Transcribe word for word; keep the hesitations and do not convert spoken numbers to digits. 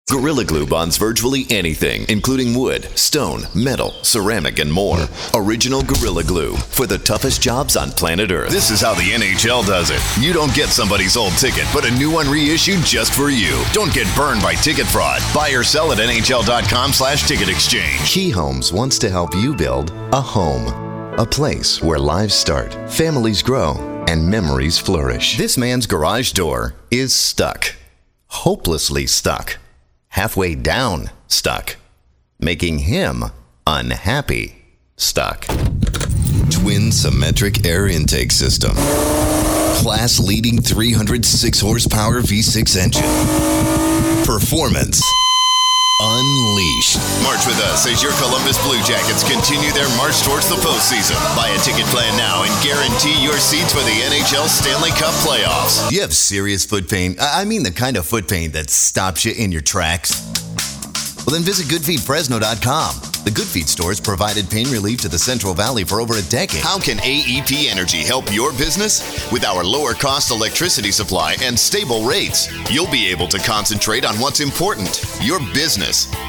Gorilla Glue bonds virtually anything, including wood, stone, metal, ceramic, and more. Original Gorilla Glue for the toughest jobs on planet Earth. This is how the N H L does it. You don't get somebody's old ticket, but a new one reissued just for you. Don't get burned by ticket fraud. Buy or sell at N H L dot com slash ticket exchange. Key Homes wants to help you build a home. A place where lives start, families grow, and memories flourish. This man's garage door is stuck. Hopelessly stuck. Halfway down stuck. Making him unhappy stuck. Twin symmetric air intake system. Class leading three hundred six horsepower V six engine. Performance unleashed. March with us as your Columbus Blue Jackets continue their march towards the postseason. Buy a ticket plan now and guarantee your seats for the N H L Stanley Cup playoffs. Do you have serious foot pain? I mean the kind of foot pain that stops you in your tracks? Well, then visit good feet fresno dot com. The Good Feet stores provided pain relief to the Central Valley for over a decade. How can A E P Energy help your business? With our lower cost electricity supply and stable rates, you'll be able to concentrate on what's important, your business.